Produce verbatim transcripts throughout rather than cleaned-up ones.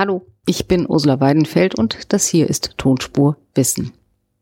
Hallo, ich bin Ursula Weidenfeld und das hier ist Tonspur Wissen.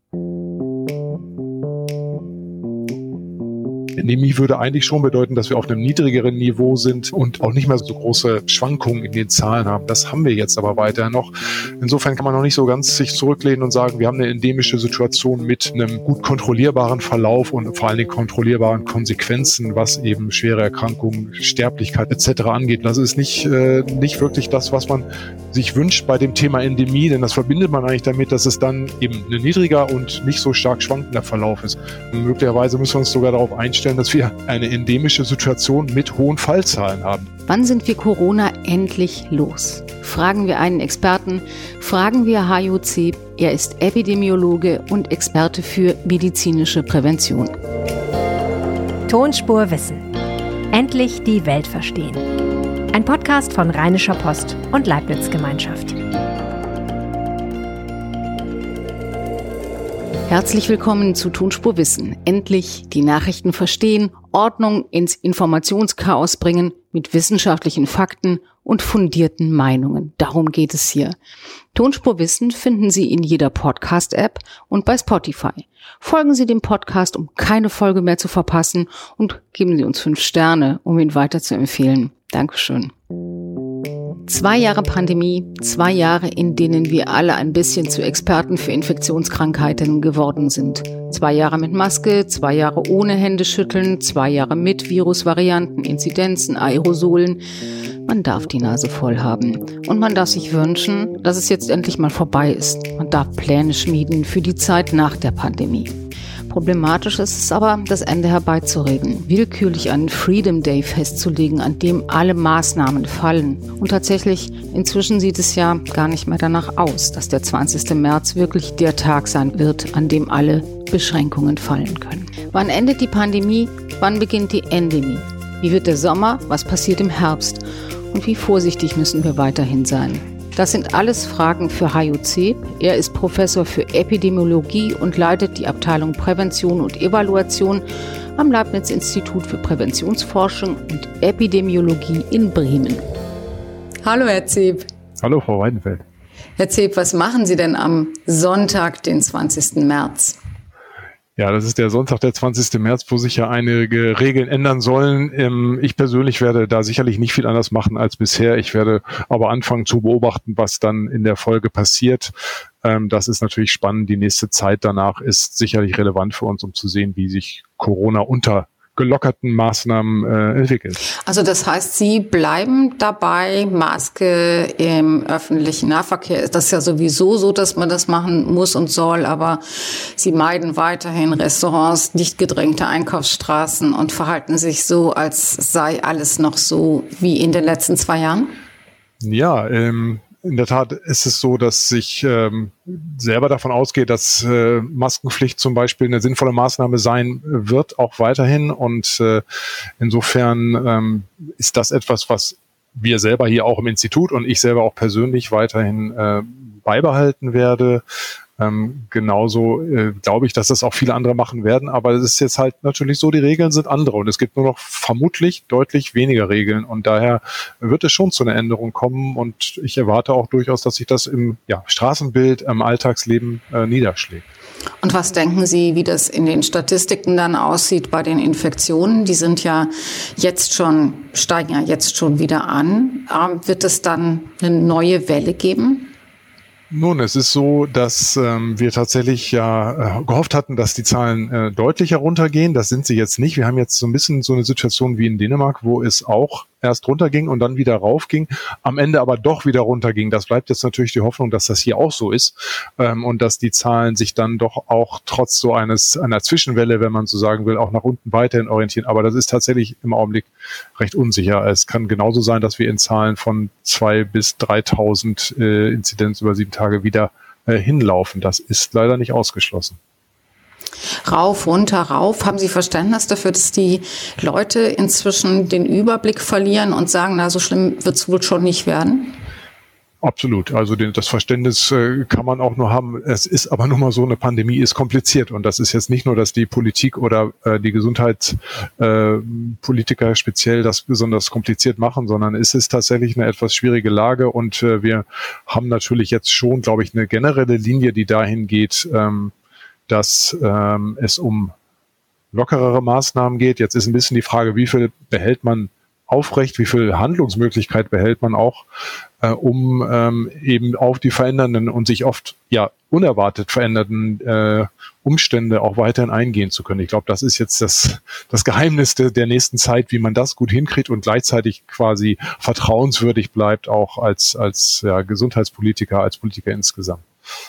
Endemie würde eigentlich schon bedeuten, dass wir auf einem niedrigeren Niveau sind und auch nicht mehr so große Schwankungen in den Zahlen haben. Das haben wir jetzt aber weiter noch. Insofern kann man noch nicht so ganz sich zurücklehnen und sagen, wir haben eine endemische Situation mit einem gut kontrollierbaren Verlauf und vor allen Dingen kontrollierbaren Konsequenzen, was eben schwere Erkrankungen, Sterblichkeit et cetera angeht. Das ist nicht, äh, nicht wirklich das, was man sich wünscht bei dem Thema Endemie, denn das verbindet man eigentlich damit, dass es dann eben ein niedriger und nicht so stark schwankender Verlauf ist. Und möglicherweise müssen wir uns sogar darauf einstellen, dass wir eine endemische Situation mit hohen Fallzahlen haben. Wann sind wir Corona endlich los? Fragen wir einen Experten, fragen wir Hajo Zeb. Er ist Epidemiologe und Experte für medizinische Prävention. Tonspur Wissen. Endlich die Welt verstehen. Ein Podcast von Rheinischer Post und Leibniz Gemeinschaft. Herzlich willkommen zu Tonspur Wissen. Endlich die Nachrichten verstehen, Ordnung ins Informationschaos bringen mit wissenschaftlichen Fakten und fundierten Meinungen. Darum geht es hier. Tonspur Wissen finden Sie in jeder Podcast-App und bei Spotify. Folgen Sie dem Podcast, um keine Folge mehr zu verpassen, und geben Sie uns fünf Sterne, um ihn weiter zu empfehlen. Dankeschön. Zwei Jahre Pandemie, zwei Jahre, in denen wir alle ein bisschen zu Experten für Infektionskrankheiten geworden sind. Zwei Jahre mit Maske, zwei Jahre ohne Händeschütteln, zwei Jahre mit Virusvarianten, Inzidenzen, Aerosolen. Man darf die Nase voll haben. Und man darf sich wünschen, dass es jetzt endlich mal vorbei ist. Man darf Pläne schmieden für die Zeit nach der Pandemie. Problematisch ist es aber, das Ende herbeizureden, willkürlich einen Freedom Day festzulegen, an dem alle Maßnahmen fallen. Und tatsächlich, inzwischen sieht es ja gar nicht mehr danach aus, dass der zwanzigster März wirklich der Tag sein wird, an dem alle Beschränkungen fallen können. Wann endet die Pandemie? Wann beginnt die Endemie? Wie wird der Sommer? Was passiert im Herbst? Und wie vorsichtig müssen wir weiterhin sein? Das sind alles Fragen für Hajo Zeb. Er ist Professor für Epidemiologie und leitet die Abteilung Prävention und Evaluation am Leibniz-Institut für Präventionsforschung und Epidemiologie in Bremen. Hallo, Herr Zeb. Hallo, Frau Weidenfeld. Herr Zeb, was machen Sie denn am Sonntag, den zwanzigsten März? Ja, das ist der Sonntag, der zwanzigster März, wo sich ja einige Regeln ändern sollen. Ich persönlich werde da sicherlich nicht viel anders machen als bisher. Ich werde aber anfangen zu beobachten, was dann in der Folge passiert. Das ist natürlich spannend. Die nächste Zeit danach ist sicherlich relevant für uns, um zu sehen, wie sich Corona unter gelockerten Maßnahmen äh, entwickelt. Also das heißt, Sie bleiben dabei, Maske im öffentlichen Nahverkehr. Das ist ja sowieso so, dass man das machen muss und soll, aber Sie meiden weiterhin Restaurants, dicht gedrängte Einkaufsstraßen und verhalten sich so, als sei alles noch so wie in den letzten zwei Jahren? Ja, ähm, in der Tat ist es so, dass ich ähm, selber davon ausgehe, dass äh, Maskenpflicht zum Beispiel eine sinnvolle Maßnahme sein wird, auch weiterhin. Und äh, insofern ähm, ist das etwas, was wir selber hier auch im Institut und ich selber auch persönlich weiterhin äh, beibehalten werde. Ähm, genauso äh, glaube ich, dass das auch viele andere machen werden, aber es ist jetzt halt natürlich so, die Regeln sind andere und es gibt nur noch vermutlich deutlich weniger Regeln und daher wird es schon zu einer Änderung kommen und ich erwarte auch durchaus, dass sich das im ja, Straßenbild, im Alltagsleben äh, niederschlägt. Und was denken Sie, wie das in den Statistiken dann aussieht bei den Infektionen? Die sind ja jetzt schon, steigen ja jetzt schon wieder an. Ähm, wird es dann eine neue Welle geben? Nun, es ist so, dass ähm, wir tatsächlich ja äh, gehofft hatten, dass die Zahlen äh, deutlicher runtergehen. Das sind sie jetzt nicht. Wir haben jetzt so ein bisschen so eine Situation wie in Dänemark, wo es auch erst runterging und dann wieder raufging, am Ende aber doch wieder runterging. Das bleibt jetzt natürlich die Hoffnung, dass das hier auch so ist ähm, und dass die Zahlen sich dann doch auch trotz so eines einer Zwischenwelle, wenn man so sagen will, auch nach unten weiterhin orientieren. Aber das ist tatsächlich im Augenblick recht unsicher. Es kann genauso sein, dass wir in Zahlen von zweitausend bis dreitausend äh, Inzidenz über sieben Tage wieder äh, hinlaufen. Das ist leider nicht ausgeschlossen. Rauf, runter, rauf. Haben Sie Verständnis dafür, dass die Leute inzwischen den Überblick verlieren und sagen, na, so schlimm wird es wohl schon nicht werden? Absolut. Also den, das Verständnis äh, kann man auch nur haben. Es ist aber nun mal so, eine Pandemie ist kompliziert. Und das ist jetzt nicht nur, dass die Politik oder äh, die Gesundheitspolitiker äh, speziell das besonders kompliziert machen, sondern es ist tatsächlich eine etwas schwierige Lage. Und äh, wir haben natürlich jetzt schon, glaube ich, eine generelle Linie, die dahin geht, ähm, dass ähm, es um lockerere Maßnahmen geht. Jetzt ist ein bisschen die Frage, wie viel behält man aufrecht, wie viel Handlungsmöglichkeit behält man auch, äh, um ähm, eben auf die verändernden und sich oft ja unerwartet veränderten äh, Umstände auch weiterhin eingehen zu können. Ich glaube, das ist jetzt das, das Geheimnis de, der nächsten Zeit, wie man das gut hinkriegt und gleichzeitig quasi vertrauenswürdig bleibt, auch als, als ja, Gesundheitspolitiker, als Politiker insgesamt.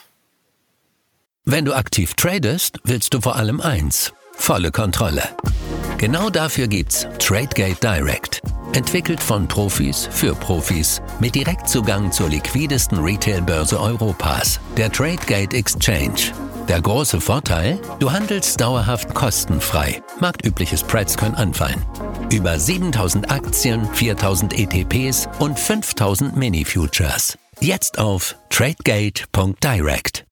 Wenn du aktiv tradest, willst du vor allem eins: volle Kontrolle. Genau dafür gibt's Tradegate Direct. Entwickelt von Profis für Profis mit Direktzugang zur liquidesten Retail-Börse Europas, der Tradegate Exchange. Der große Vorteil? Du handelst dauerhaft kostenfrei. Marktübliche Spreads können anfallen. Über siebentausend Aktien, viertausend E T Ps und fünftausend Mini-Futures. Jetzt auf tradegate punkt direct.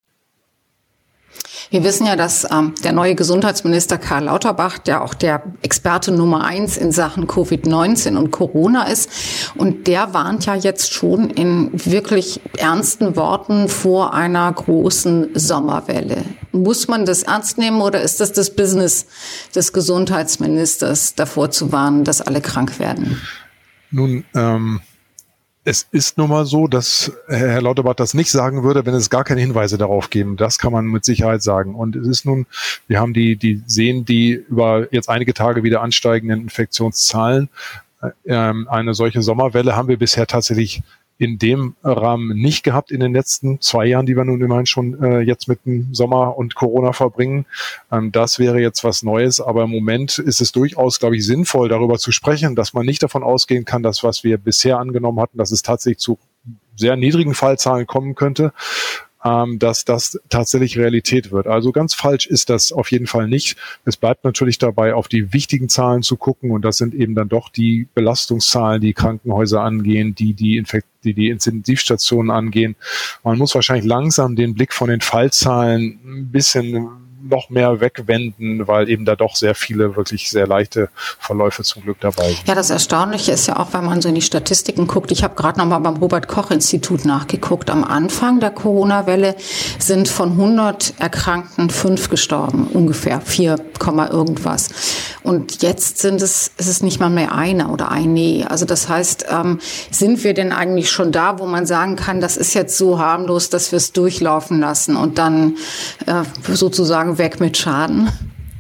Wir wissen ja, dass ähm, der neue Gesundheitsminister Karl Lauterbach, der auch der Experte Nummer eins in Sachen Covid neunzehn und Corona ist, und der warnt ja jetzt schon in wirklich ernsten Worten vor einer großen Sommerwelle. Muss man das ernst nehmen oder ist das das Business des Gesundheitsministers, davor zu warnen, dass alle krank werden? Nun, ähm es ist nun mal so, dass Herr Lauterbach das nicht sagen würde, wenn es gar keine Hinweise darauf geben. Das kann man mit Sicherheit sagen. Und es ist nun, wir haben die, die sehen die über jetzt einige Tage wieder ansteigenden Infektionszahlen. Ähm, eine solche Sommerwelle haben wir bisher tatsächlich in dem Rahmen nicht gehabt in den letzten zwei Jahren, die wir nun immerhin schon äh, jetzt mit dem Sommer und Corona verbringen. Ähm, das wäre jetzt was Neues, aber im Moment ist es durchaus, glaube ich, sinnvoll, darüber zu sprechen, dass man nicht davon ausgehen kann, dass was wir bisher angenommen hatten, dass es tatsächlich zu sehr niedrigen Fallzahlen kommen könnte, ähm, dass das tatsächlich Realität wird. Also ganz falsch ist das auf jeden Fall nicht. Es bleibt natürlich dabei, auf die wichtigen Zahlen zu gucken, und das sind eben dann doch die Belastungszahlen, die Krankenhäuser angehen, die die Infekt die die Intensivstationen angehen. Man muss wahrscheinlich langsam den Blick von den Fallzahlen ein bisschen noch mehr wegwenden, weil eben da doch sehr viele wirklich sehr leichte Verläufe zum Glück dabei sind. Ja, das Erstaunliche ist ja auch, wenn man so in die Statistiken guckt. Ich habe gerade noch mal beim Robert-Koch-Institut nachgeguckt. Am Anfang der Corona-Welle sind von hundert Erkrankten fünf gestorben, ungefähr vier, irgendwas. Und jetzt sind es, ist es nicht mal mehr einer oder eine. Also das heißt, ähm, sind wir denn eigentlich schon da, wo man sagen kann, das ist jetzt so harmlos, dass wir es durchlaufen lassen und dann äh, sozusagen weg mit Schaden?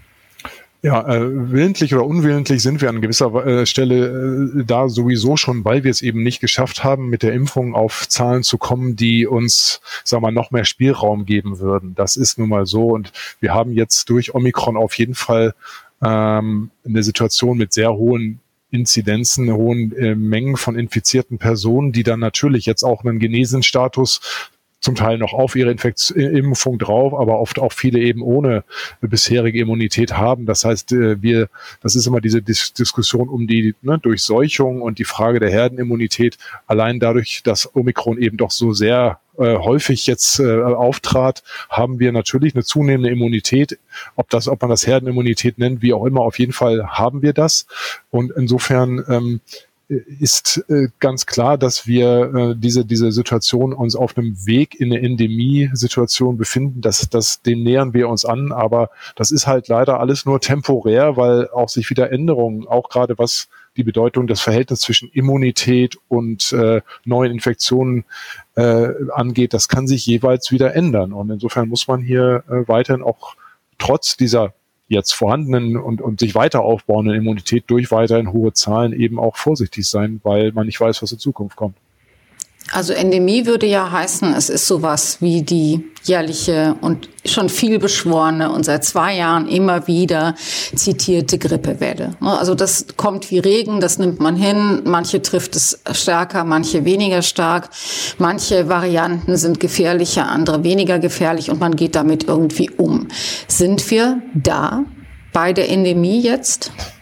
Ja, äh, willentlich oder unwillentlich sind wir an gewisser äh, Stelle äh, da sowieso schon, weil wir es eben nicht geschafft haben, mit der Impfung auf Zahlen zu kommen, die uns, sagen wir mal, noch mehr Spielraum geben würden. Das ist nun mal so, und wir haben jetzt durch Omikron auf jeden Fall ähm, eine Situation mit sehr hohen Inzidenzen, hohen äh, Mengen von infizierten Personen, die dann natürlich jetzt auch einen Genesenstatus zum Teil noch auf ihre Infekt- Impfung drauf, aber oft auch viele eben ohne bisherige Immunität haben. Das heißt, wir, das ist immer diese Dis- Diskussion um die ne, Durchseuchung und die Frage der Herdenimmunität. Allein dadurch, dass Omikron eben doch so sehr äh, häufig jetzt äh, auftrat, haben wir natürlich eine zunehmende Immunität. Ob das, ob man das Herdenimmunität nennt, wie auch immer, auf jeden Fall haben wir das. Und insofern ähm, ist äh, ganz klar, dass wir äh, diese diese Situation uns auf einem Weg in eine Endemie-Situation befinden. Das, das, dem nähern wir uns an, aber das ist halt leider alles nur temporär, weil auch sich wieder Änderungen, auch gerade was die Bedeutung des Verhältnisses zwischen Immunität und äh, neuen Infektionen äh, angeht, das kann sich jeweils wieder ändern. Und insofern muss man hier äh, weiterhin auch trotz dieser jetzt vorhandenen und, und sich weiter aufbauenden Immunität durch weiterhin hohe Zahlen eben auch vorsichtig sein, weil man nicht weiß, was in Zukunft kommt. Also Endemie würde ja heißen, es ist sowas wie die jährliche und schon viel beschworene und seit zwei Jahren immer wieder zitierte Grippewelle. Also das kommt wie Regen, das nimmt man hin. Manche trifft es stärker, manche weniger stark. Manche Varianten sind gefährlicher, andere weniger gefährlich und man geht damit irgendwie um. Sind wir da bei der Endemie jetzt?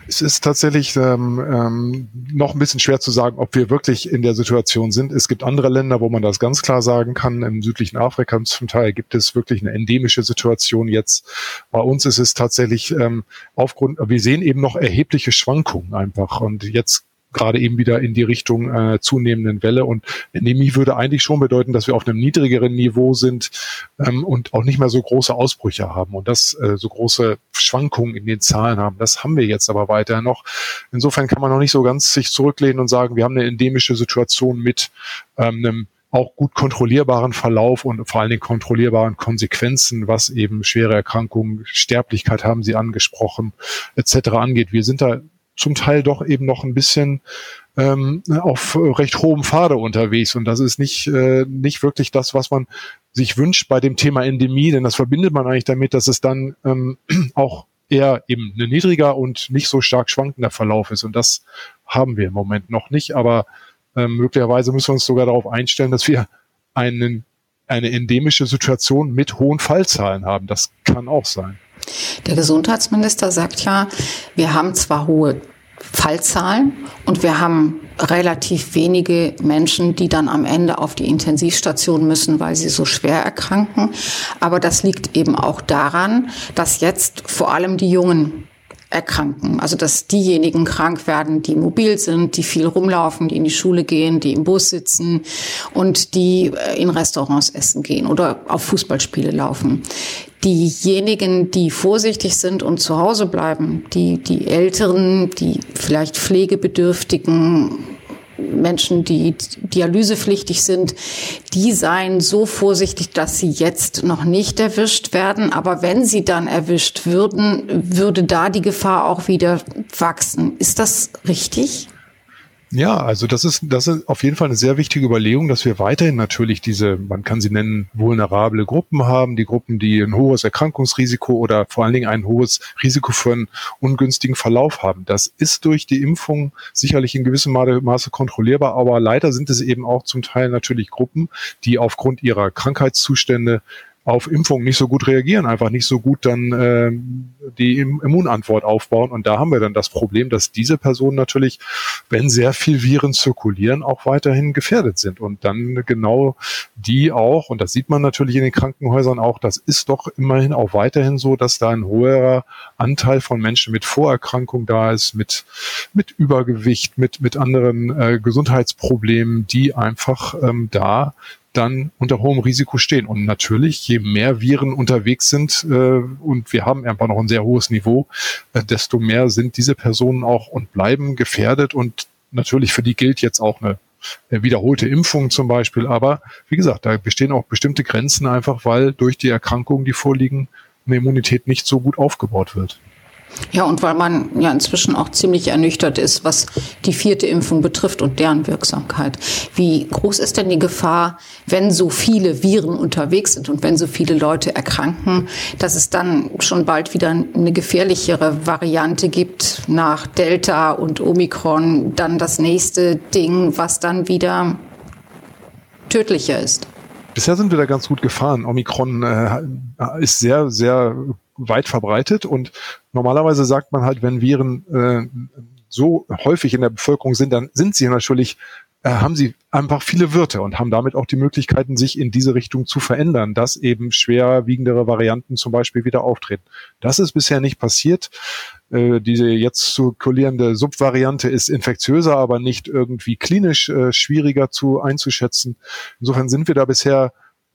Es ist tatsächlich ähm, ähm, noch ein bisschen schwer zu sagen, ob wir wirklich in der Situation sind. Es gibt andere Länder, wo man das ganz klar sagen kann. Im südlichen Afrika zum Teil gibt es wirklich eine endemische Situation jetzt. Bei uns ist es tatsächlich ähm, aufgrund, wir sehen eben noch erhebliche Schwankungen einfach. Und jetzt gerade eben wieder in die Richtung äh, zunehmenden Welle. Und Endemie würde eigentlich schon bedeuten, dass wir auf einem niedrigeren Niveau sind ähm, und auch nicht mehr so große Ausbrüche haben und das äh, so große Schwankungen in den Zahlen haben. Das haben wir jetzt aber weiter noch. Insofern kann man noch nicht so ganz sich zurücklehnen und sagen, wir haben eine endemische Situation mit ähm, einem auch gut kontrollierbaren Verlauf und vor allen Dingen kontrollierbaren Konsequenzen, was eben schwere Erkrankungen, Sterblichkeit haben Sie angesprochen, et cetera angeht. Wir sind da zum Teil doch eben noch ein bisschen ähm, auf recht hohem Pfade unterwegs. Und das ist nicht äh, nicht wirklich das, was man sich wünscht bei dem Thema Endemie, denn das verbindet man eigentlich damit, dass es dann ähm, auch eher eben ein niedriger und nicht so stark schwankender Verlauf ist. Und das haben wir im Moment noch nicht. Aber ähm, möglicherweise müssen wir uns sogar darauf einstellen, dass wir einen, eine endemische Situation mit hohen Fallzahlen haben. Das kann auch sein. Der Gesundheitsminister sagt ja, wir haben zwar hohe Fallzahlen und wir haben relativ wenige Menschen, die dann am Ende auf die Intensivstation müssen, weil sie so schwer erkranken. Aber das liegt eben auch daran, dass jetzt vor allem die Jungen erkranken. Also dass diejenigen krank werden, die mobil sind, die viel rumlaufen, die in die Schule gehen, die im Bus sitzen und die in Restaurants essen gehen oder auf Fußballspiele laufen. Diejenigen, die vorsichtig sind und zu Hause bleiben, die, die Älteren, die vielleicht pflegebedürftigen Menschen, die dialysepflichtig sind, die seien so vorsichtig, dass sie jetzt noch nicht erwischt werden. Aber wenn sie dann erwischt würden, würde da die Gefahr auch wieder wachsen. Ist das richtig? Ja, also das ist, das ist auf jeden Fall eine sehr wichtige Überlegung, dass wir weiterhin natürlich diese, man kann sie nennen, vulnerable Gruppen haben, die Gruppen, die ein hohes Erkrankungsrisiko oder vor allen Dingen ein hohes Risiko für einen ungünstigen Verlauf haben. Das ist durch die Impfung sicherlich in gewissem Maße kontrollierbar, aber leider sind es eben auch zum Teil natürlich Gruppen, die aufgrund ihrer Krankheitszustände auf Impfung nicht so gut reagieren, einfach nicht so gut dann äh, die Immunantwort aufbauen. Und da haben wir dann das Problem, dass diese Personen natürlich, wenn sehr viel Viren zirkulieren, auch weiterhin gefährdet sind. Und dann genau die auch, und das sieht man natürlich in den Krankenhäusern auch, das ist doch immerhin auch weiterhin so, dass da ein hoher Anteil von Menschen mit Vorerkrankung da ist, mit mit Übergewicht, mit mit anderen äh, Gesundheitsproblemen, die einfach ähm, da dann unter hohem Risiko stehen. Und natürlich, je mehr Viren unterwegs sind, äh, und wir haben einfach noch ein sehr hohes Niveau, äh, desto mehr sind diese Personen auch und bleiben gefährdet. Und natürlich für die gilt jetzt auch eine, eine wiederholte Impfung zum Beispiel. Aber wie gesagt, da bestehen auch bestimmte Grenzen einfach, weil durch die Erkrankungen, die vorliegen, eine Immunität nicht so gut aufgebaut wird. Ja, und weil man ja inzwischen auch ziemlich ernüchtert ist, was die vierte Impfung betrifft und deren Wirksamkeit. Wie groß ist denn die Gefahr, wenn so viele Viren unterwegs sind und wenn so viele Leute erkranken, dass es dann schon bald wieder eine gefährlichere Variante gibt nach Delta und Omikron, dann das nächste Ding, was dann wieder tödlicher ist? Bisher sind wir da ganz gut gefahren. Omikron äh, ist sehr, sehr weit verbreitet und normalerweise sagt man halt, wenn Viren äh, so häufig in der Bevölkerung sind, dann sind sie natürlich, äh, haben sie einfach viele Wirte und haben damit auch die Möglichkeiten, sich in diese Richtung zu verändern, dass eben schwerwiegendere Varianten zum Beispiel wieder auftreten. Das ist bisher nicht passiert. Äh, diese jetzt zirkulierende Subvariante ist infektiöser, aber nicht irgendwie klinisch äh, schwieriger zu einzuschätzen. Insofern sind wir da bisher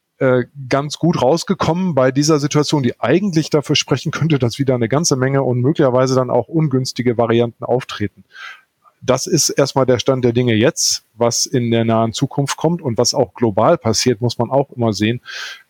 ganz gut rausgekommen bei dieser Situation, die eigentlich dafür sprechen könnte, dass wieder eine ganze Menge und möglicherweise dann auch ungünstige Varianten auftreten. Das ist erstmal der Stand der Dinge jetzt. Was in der nahen Zukunft kommt und was auch global passiert, muss man auch immer sehen.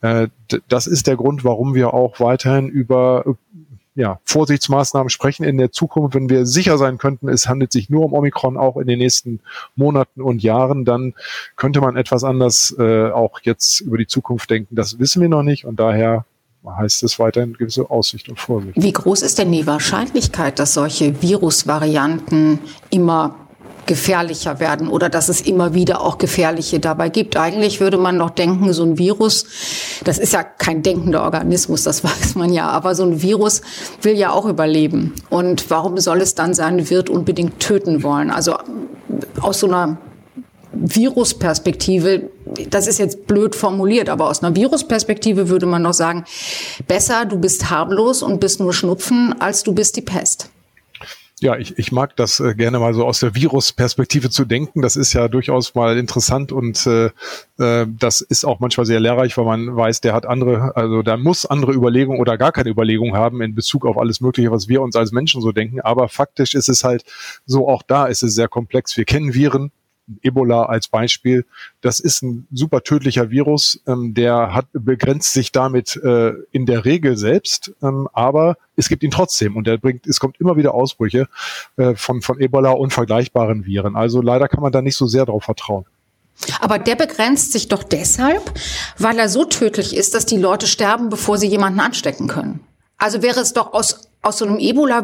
Das ist der Grund, warum wir auch weiterhin über ja, Vorsichtsmaßnahmen sprechen in der Zukunft. Wenn wir sicher sein könnten, es handelt sich nur um Omikron auch in den nächsten Monaten und Jahren, dann könnte man etwas anders äh, auch jetzt über die Zukunft denken. Das wissen wir noch nicht und daher heißt es weiterhin gewisse Aussicht und Vorsicht. Wie groß ist denn die Wahrscheinlichkeit, dass solche Virusvarianten immer gefährlicher werden oder dass es immer wieder auch gefährliche dabei gibt. Eigentlich würde man doch denken, so ein Virus, das ist ja kein denkender Organismus, das weiß man ja, aber so ein Virus will ja auch überleben. Und warum soll es dann seinen Wirt unbedingt töten wollen? Also aus so einer Virusperspektive, das ist jetzt blöd formuliert, aber aus einer Virusperspektive würde man doch sagen, besser du bist harmlos und bist nur Schnupfen, als du bist die Pest. Ja, ich, ich mag das äh, gerne mal so aus der Virusperspektive zu denken. Das ist ja durchaus mal interessant und äh, äh, das ist auch manchmal sehr lehrreich, weil man weiß, der hat andere, also der muss andere Überlegungen oder gar keine Überlegungen haben in Bezug auf alles Mögliche, was wir uns als Menschen so denken. Aber faktisch ist es halt so, auch da ist es sehr komplex. Wir kennen Viren. Ebola als Beispiel, das ist ein super tödlicher Virus, ähm, der hat begrenzt sich damit äh, in der Regel selbst, ähm, aber es gibt ihn trotzdem und der bringt, es kommt immer wieder Ausbrüche äh, von von Ebola und vergleichbaren Viren. Also leider kann man da nicht so sehr drauf vertrauen. Aber der begrenzt sich doch deshalb, weil er so tödlich ist, dass die Leute sterben, bevor sie jemanden anstecken können. Also wäre es doch aus aus so einem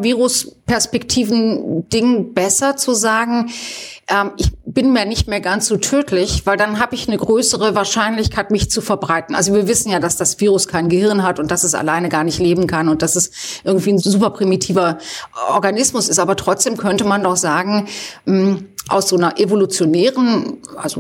Ebola-Virus-Perspektiven-Ding besser zu sagen, ähm, ich bin mir nicht mehr ganz so tödlich, weil dann habe ich eine größere Wahrscheinlichkeit, mich zu verbreiten. Also wir wissen ja, dass das Virus kein Gehirn hat und dass es alleine gar nicht leben kann und dass es irgendwie ein super primitiver Organismus ist. Aber trotzdem könnte man doch sagen, mh, aus so einer evolutionären, also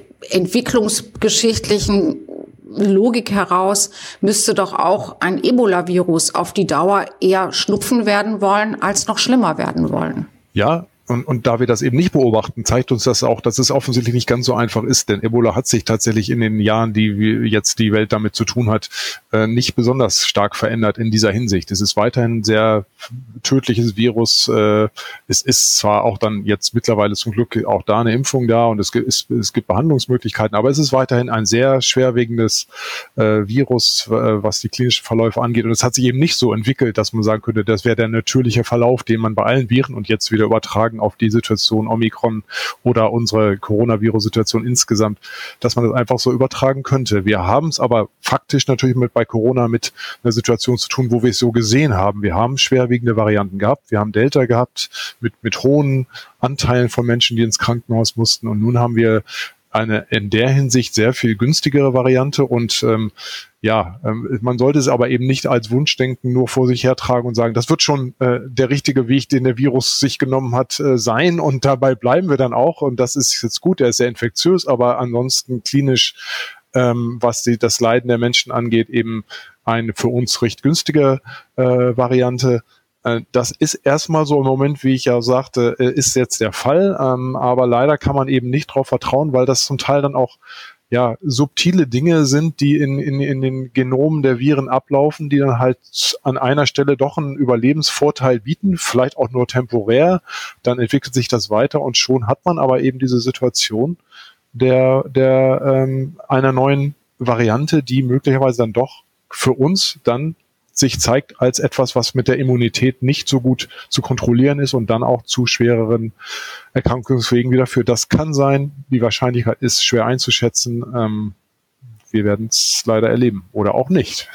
entwicklungsgeschichtlichen Logik heraus müsste doch auch ein Ebola-Virus auf die Dauer eher Schnupfen werden wollen, als noch schlimmer werden wollen. Ja, und, und da wir das eben nicht beobachten, zeigt uns das auch, dass es offensichtlich nicht ganz so einfach ist, denn Ebola hat sich tatsächlich in den Jahren, die wir jetzt die Welt damit zu tun hat, äh, nicht besonders stark verändert in dieser Hinsicht. Es ist weiterhin ein sehr tödliches Virus. Äh, es ist zwar auch dann jetzt mittlerweile zum Glück auch da eine Impfung da und es gibt, es, es gibt Behandlungsmöglichkeiten, aber es ist weiterhin ein sehr schwerwiegendes äh, Virus, äh, was die klinischen Verläufe angeht. Und es hat sich eben nicht so entwickelt, dass man sagen könnte, das wäre der natürliche Verlauf, den man bei allen Viren und jetzt wieder übertragen auf die Situation Omikron oder unsere Coronavirus-Situation insgesamt, dass man das einfach so übertragen könnte. Wir haben es aber faktisch natürlich mit bei Corona mit einer Situation zu tun, wo wir es so gesehen haben. Wir haben schwerwiegende Varianten gehabt. Wir haben Delta gehabt mit, mit hohen Anteilen von Menschen, die ins Krankenhaus mussten. Und nun haben wir eine in der Hinsicht sehr viel günstigere Variante und ähm, ja, ähm, man sollte es aber eben nicht als Wunschdenken nur vor sich hertragen und sagen, das wird schon äh, der richtige Weg, den der Virus sich genommen hat, äh, sein und dabei bleiben wir dann auch und das ist jetzt gut, der ist sehr infektiös, aber ansonsten klinisch, ähm, was die, das Leiden der Menschen angeht, eben eine für uns recht günstige äh, Variante. Das ist erstmal so im Moment, wie ich ja sagte, ist jetzt der Fall, ähm, aber leider kann man eben nicht darauf vertrauen, weil das zum Teil dann auch ja subtile Dinge sind, die in, in, in den Genomen der Viren ablaufen, die dann halt an einer Stelle doch einen Überlebensvorteil bieten, vielleicht auch nur temporär, dann entwickelt sich das weiter und schon hat man aber eben diese Situation der, der ähm, einer neuen Variante, die möglicherweise dann doch für uns dann sich zeigt als etwas, was mit der Immunität nicht so gut zu kontrollieren ist und dann auch zu schwereren Erkrankungswegen wieder führt. Das kann sein. Die Wahrscheinlichkeit ist schwer einzuschätzen. Ähm, wir werden es leider erleben oder auch nicht.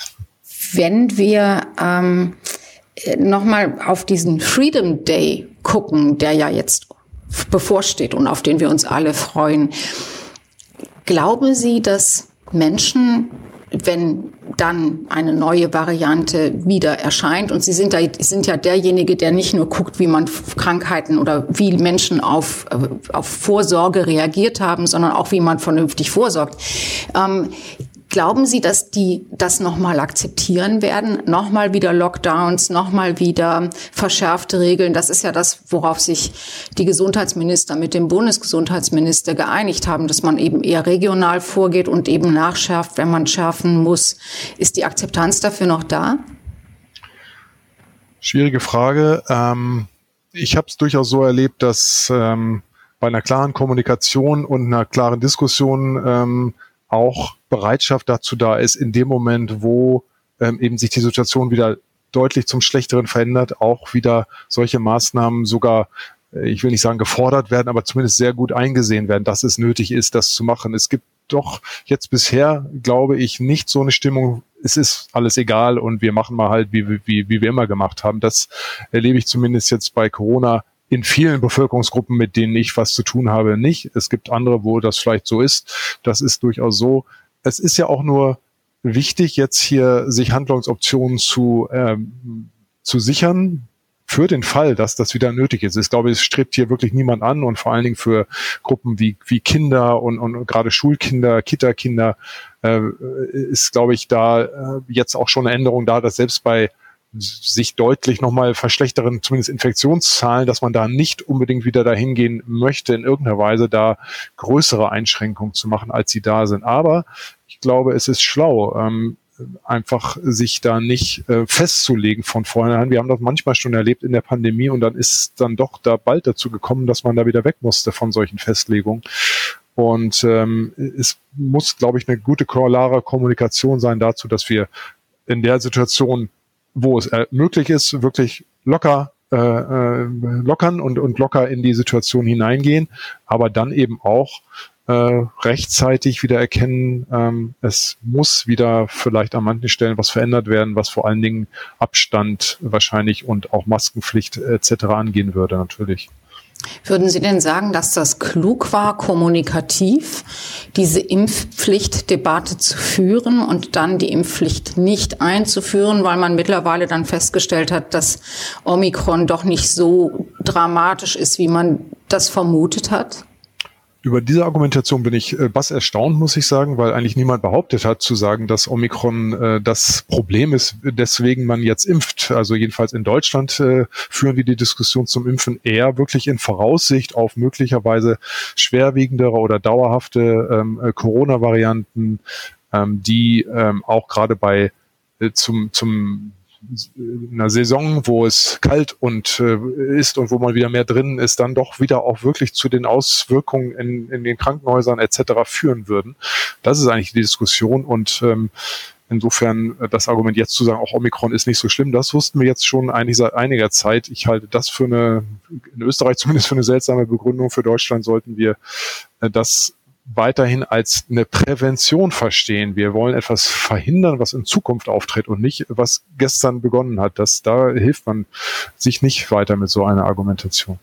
Wenn wir ähm, nochmal auf diesen Freedom Day gucken, der ja jetzt bevorsteht und auf den wir uns alle freuen, glauben Sie, dass Menschen, wenn dann eine neue Variante wieder erscheint. Und Sie sind, da, sind ja derjenige, der nicht nur guckt, wie man Krankheiten oder wie Menschen auf, auf Vorsorge reagiert haben, sondern auch, wie man vernünftig vorsorgt. Ähm, glauben Sie, dass die das nochmal akzeptieren werden? Nochmal wieder Lockdowns, nochmal wieder verschärfte Regeln? Das ist ja das, worauf sich die Gesundheitsminister mit dem Bundesgesundheitsminister geeinigt haben, dass man eben eher regional vorgeht und eben nachschärft, wenn man schärfen muss. Ist die Akzeptanz dafür noch da? Schwierige Frage. Ähm, ich habe es durchaus so erlebt, dass ähm, bei einer klaren Kommunikation und einer klaren Diskussion ähm, auch Bereitschaft dazu da ist, in dem Moment, wo ähm, eben sich die Situation wieder deutlich zum Schlechteren verändert, auch wieder solche Maßnahmen sogar, äh, ich will nicht sagen gefordert werden, aber zumindest sehr gut eingesehen werden, dass es nötig ist, das zu machen. Es gibt doch jetzt bisher, glaube ich, nicht so eine Stimmung, es ist alles egal und wir machen mal halt, wie, wie, wie wir immer gemacht haben. Das erlebe ich zumindest jetzt bei Corona in vielen Bevölkerungsgruppen, mit denen ich was zu tun habe, nicht. Es gibt andere, wo das vielleicht so ist. Das ist durchaus so. Es ist ja auch nur wichtig, jetzt hier sich Handlungsoptionen zu, ähm, zu sichern, für den Fall, dass das wieder nötig ist. Ich glaube, es strebt hier wirklich niemand an und vor allen Dingen für Gruppen wie, wie Kinder und, und gerade Schulkinder, Kita-Kinder äh, ist, glaube ich, da äh, jetzt auch schon eine Änderung da, dass selbst bei sich deutlich nochmal verschlechteren, zumindest Infektionszahlen, dass man da nicht unbedingt wieder dahin gehen möchte, in irgendeiner Weise da größere Einschränkungen zu machen, als sie da sind. Aber ich glaube, es ist schlau, ähm, einfach sich da nicht äh, festzulegen von vornherein. Wir haben das manchmal schon erlebt in der Pandemie und dann ist dann doch da bald dazu gekommen, dass man da wieder weg musste von solchen Festlegungen. Und ähm, es muss, glaube ich, eine gute, klare Kommunikation sein dazu, dass wir in der Situation, wo es äh, möglich ist, wirklich locker äh, äh, lockern und, und locker in die Situation hineingehen, aber dann eben auch Äh, rechtzeitig wieder erkennen, ähm, es muss wieder vielleicht an manchen Stellen was verändert werden, was vor allen Dingen Abstand wahrscheinlich und auch Maskenpflicht et cetera angehen würde natürlich. Würden Sie denn sagen, dass das klug war, kommunikativ diese Impfpflichtdebatte zu führen und dann die Impfpflicht nicht einzuführen, weil man mittlerweile dann festgestellt hat, dass Omikron doch nicht so dramatisch ist, wie man das vermutet hat? Über diese Argumentation bin ich äh, bass erstaunt, muss ich sagen, weil eigentlich niemand behauptet hat, zu sagen, dass Omikron äh, das Problem ist, deswegen man jetzt impft. Also jedenfalls in Deutschland äh, führen wir die Diskussion zum Impfen eher wirklich in Voraussicht auf möglicherweise schwerwiegendere oder dauerhafte ähm, äh, Corona-Varianten, ähm, die ähm, auch gerade bei äh, zum zum in einer Saison, wo es kalt und äh, ist und wo man wieder mehr drin ist, dann doch wieder auch wirklich zu den Auswirkungen in, in den Krankenhäusern et cetera führen würden. Das ist eigentlich die Diskussion und ähm, insofern das Argument jetzt zu sagen, auch Omikron ist nicht so schlimm, das wussten wir jetzt schon eigentlich seit einiger Zeit. Ich halte das für eine, in Österreich zumindest für eine seltsame Begründung. Für Deutschland sollten wir äh, das weiterhin als eine Prävention verstehen. Wir wollen etwas verhindern, was in Zukunft auftritt und nicht, was gestern begonnen hat. Das, da hilft man sich nicht weiter mit so einer Argumentation.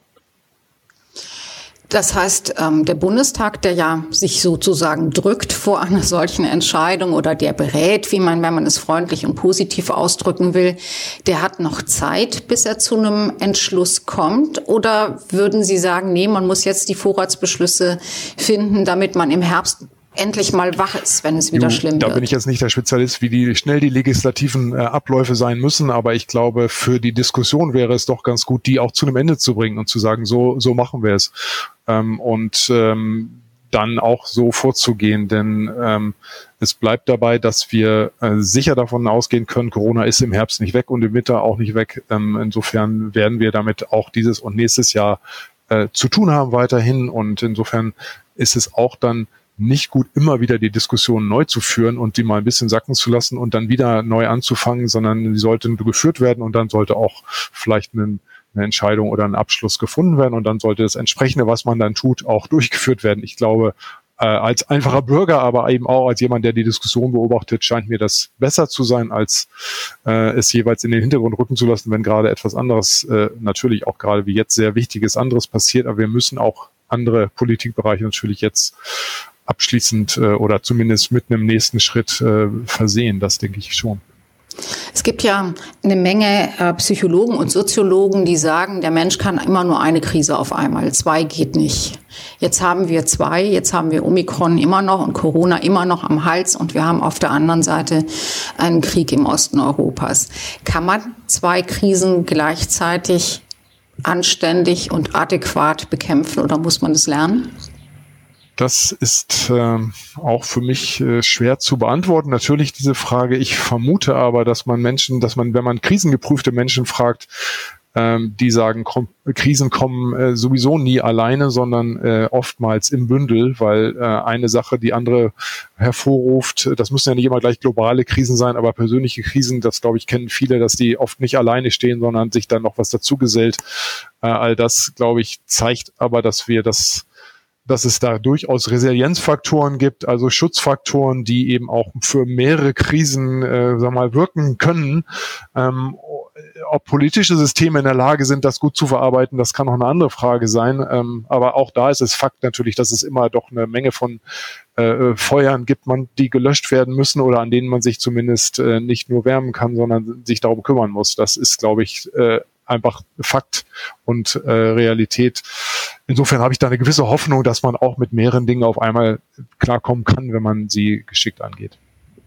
Das heißt, der Bundestag, der ja sich sozusagen drückt vor einer solchen Entscheidung oder der berät, wie man, wenn man es freundlich und positiv ausdrücken will, der hat noch Zeit, bis er zu einem Entschluss kommt? Oder würden Sie sagen, nee, man muss jetzt die Vorratsbeschlüsse finden, damit man im Herbst endlich mal wach ist, wenn es wieder jo, schlimm da wird? Da bin ich jetzt nicht der Spezialist, wie die schnell die legislativen äh, Abläufe sein müssen, aber ich glaube, für die Diskussion wäre es doch ganz gut, die auch zu einem Ende zu bringen und zu sagen, so so machen wir es. Ähm, und ähm, dann auch so vorzugehen, denn ähm, es bleibt dabei, dass wir äh, sicher davon ausgehen können, Corona ist im Herbst nicht weg und im Winter auch nicht weg. Ähm, insofern werden wir damit auch dieses und nächstes Jahr äh, zu tun haben weiterhin und insofern ist es auch dann nicht gut, immer wieder die Diskussion neu zu führen und die mal ein bisschen sacken zu lassen und dann wieder neu anzufangen, sondern die sollten geführt werden und dann sollte auch vielleicht eine, eine Entscheidung oder ein Abschluss gefunden werden und dann sollte das Entsprechende, was man dann tut, auch durchgeführt werden. Ich glaube, äh, als einfacher Bürger, aber eben auch als jemand, der die Diskussion beobachtet, scheint mir das besser zu sein, als äh, es jeweils in den Hintergrund rücken zu lassen, wenn gerade etwas anderes, äh, natürlich auch gerade wie jetzt sehr Wichtiges anderes passiert, aber wir müssen auch andere Politikbereiche natürlich jetzt abschließend äh, oder zumindest mit einem nächsten Schritt äh, versehen. Das denke ich schon. Es gibt ja eine Menge äh, Psychologen und Soziologen, die sagen, der Mensch kann immer nur eine Krise auf einmal. Zwei geht nicht. Jetzt haben wir zwei, jetzt haben wir Omikron immer noch und Corona immer noch am Hals und wir haben auf der anderen Seite einen Krieg im Osten Europas. Kann man zwei Krisen gleichzeitig anständig und adäquat bekämpfen oder muss man das lernen? Das ist äh, auch für mich äh, schwer zu beantworten. Natürlich diese Frage. Ich vermute aber, dass man Menschen, dass man, wenn man krisengeprüfte Menschen fragt, ähm, die sagen, komm, Krisen kommen äh, sowieso nie alleine, sondern äh, oftmals im Bündel, weil äh, eine Sache die andere hervorruft. Das müssen ja nicht immer gleich globale Krisen sein, aber persönliche Krisen, das glaube ich kennen viele, dass die oft nicht alleine stehen, sondern sich dann noch was dazugesellt. Äh, all das, glaube ich, zeigt aber, dass wir das dass es da durchaus Resilienzfaktoren gibt, also Schutzfaktoren, die eben auch für mehrere Krisen, äh, sag mal, wirken können. Ähm, ob politische Systeme in der Lage sind, das gut zu verarbeiten, das kann noch eine andere Frage sein. Ähm, aber auch da ist es Fakt natürlich, dass es immer doch eine Menge von äh, Feuern gibt, man, die gelöscht werden müssen oder an denen man sich zumindest äh, nicht nur wärmen kann, sondern sich darum kümmern muss. Das ist, glaube ich, äh, einfach Fakt und äh, Realität. Insofern habe ich da eine gewisse Hoffnung, dass man auch mit mehreren Dingen auf einmal klarkommen kann, wenn man sie geschickt angeht.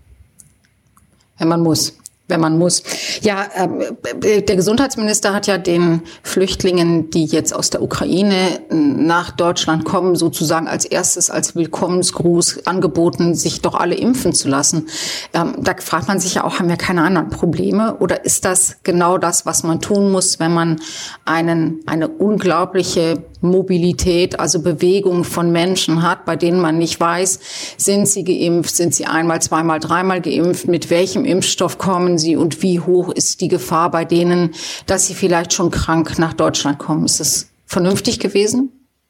Wenn man muss. Wenn man muss. Ja, äh, der Gesundheitsminister hat ja den Flüchtlingen, die jetzt aus der Ukraine nach Deutschland kommen, sozusagen als erstes als Willkommensgruß angeboten, sich doch alle impfen zu lassen. Ähm, da fragt man sich ja auch, haben wir keine anderen Probleme? Oder ist das genau das, was man tun muss, wenn man einen eine unglaubliche Mobilität, also Bewegung von Menschen hat, bei denen man nicht weiß, sind sie geimpft, sind sie einmal, zweimal, dreimal geimpft, mit welchem Impfstoff kommen sie und wie hoch ist die Gefahr bei denen, dass sie vielleicht schon krank nach Deutschland kommen? Ist das vernünftig gewesen?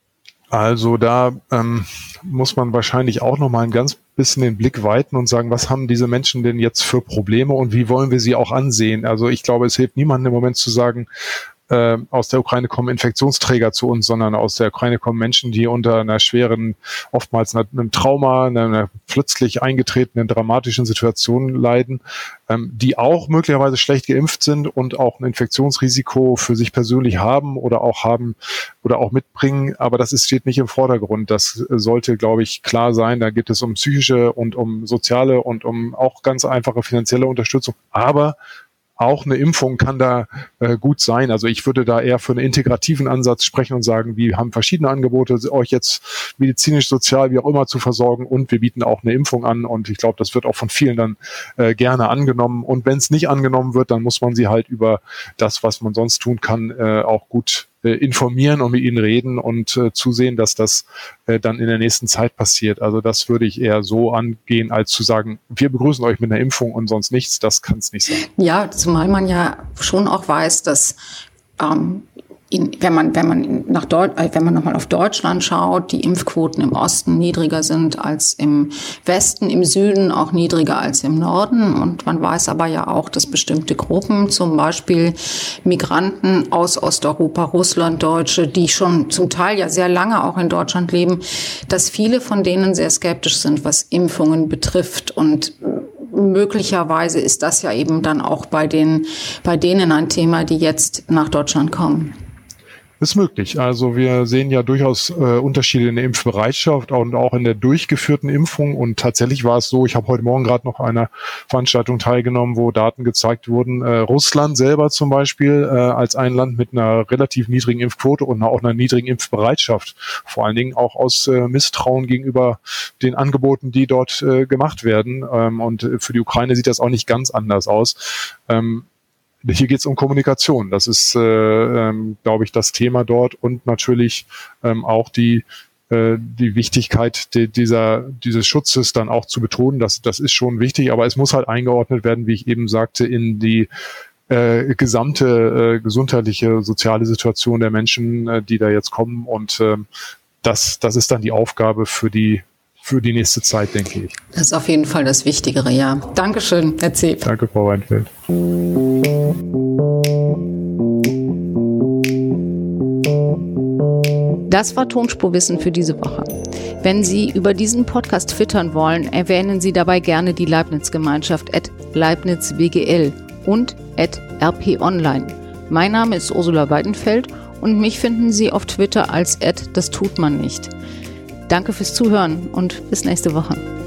Also da ähm, muss man wahrscheinlich auch noch mal ein ganz bisschen den Blick weiten und sagen, was haben diese Menschen denn jetzt für Probleme und wie wollen wir sie auch ansehen? Also ich glaube, es hilft niemandem im Moment zu sagen, äh, aus der Ukraine kommen Infektionsträger zu uns, sondern aus der Ukraine kommen Menschen, die unter einer schweren, oftmals einem Trauma, einer plötzlich eingetretenen dramatischen Situation leiden, ähm, die auch möglicherweise schlecht geimpft sind und auch ein Infektionsrisiko für sich persönlich haben oder auch haben oder auch mitbringen. Aber das ist, steht nicht im Vordergrund. Das sollte, glaube ich, klar sein. Da geht es um psychische und um soziale und um auch ganz einfache finanzielle Unterstützung. Aber auch eine Impfung kann da äh, gut sein. Also ich würde da eher für einen integrativen Ansatz sprechen und sagen, wir haben verschiedene Angebote, euch jetzt medizinisch, sozial, wie auch immer zu versorgen, und wir bieten auch eine Impfung an, und ich glaube, das wird auch von vielen dann äh, gerne angenommen, und wenn es nicht angenommen wird, dann muss man sie halt über das, was man sonst tun kann, äh, auch gut äh, informieren und mit ihnen reden und äh, zusehen, dass das äh, dann in der nächsten Zeit passiert. Also das würde ich eher so angehen, als zu sagen, wir begrüßen euch mit einer Impfung und sonst nichts. Das kann es nicht sein. Ja, zumal man ja schon auch weiß, dass ähm, in, wenn man wenn man nach Deut- äh, wenn man nochmal auf Deutschland schaut, die Impfquoten im Osten niedriger sind als im Westen, im Süden auch niedriger als im Norden. Und man weiß aber ja auch, dass bestimmte Gruppen, zum Beispiel Migranten aus Osteuropa, Russlanddeutsche, die schon zum Teil ja sehr lange auch in Deutschland leben, dass viele von denen sehr skeptisch sind, was Impfungen betrifft. Und möglicherweise ist das ja eben dann auch bei den bei denen ein Thema, die jetzt nach Deutschland kommen. Ist möglich. Also wir sehen ja durchaus äh, Unterschiede in der Impfbereitschaft und auch in der durchgeführten Impfung. Und tatsächlich war es so, ich habe heute Morgen gerade noch einer Veranstaltung teilgenommen, wo Daten gezeigt wurden. Äh, Russland selber zum Beispiel äh, als ein Land mit einer relativ niedrigen Impfquote und auch einer niedrigen Impfbereitschaft. Vor allen Dingen auch aus äh, Misstrauen gegenüber den Angeboten, die dort äh, gemacht werden. Ähm, und für die Ukraine sieht das auch nicht ganz anders aus. Ähm, Hier geht es um Kommunikation. Das ist, äh, ähm, glaube ich, das Thema dort, und natürlich ähm, auch die äh, die Wichtigkeit de, dieser dieses Schutzes dann auch zu betonen. Das das ist schon wichtig, aber es muss halt eingeordnet werden, wie ich eben sagte, in die äh, gesamte äh, gesundheitliche, soziale Situation der Menschen, äh, die da jetzt kommen. Und äh, das das ist dann die Aufgabe für die für die nächste Zeit, denke ich. Das ist auf jeden Fall das Wichtigere, ja. Dankeschön, Herr Zeb. Danke, Frau Weinfeld. Das war Tonspurwissen für diese Woche. Wenn Sie über diesen Podcast twittern wollen, erwähnen Sie dabei gerne die Leibniz-Gemeinschaft at Leibniz W G L und at R P Online. Mein Name ist Ursula Weidenfeld und mich finden Sie auf Twitter als at das tut man nicht. Danke fürs Zuhören und bis nächste Woche.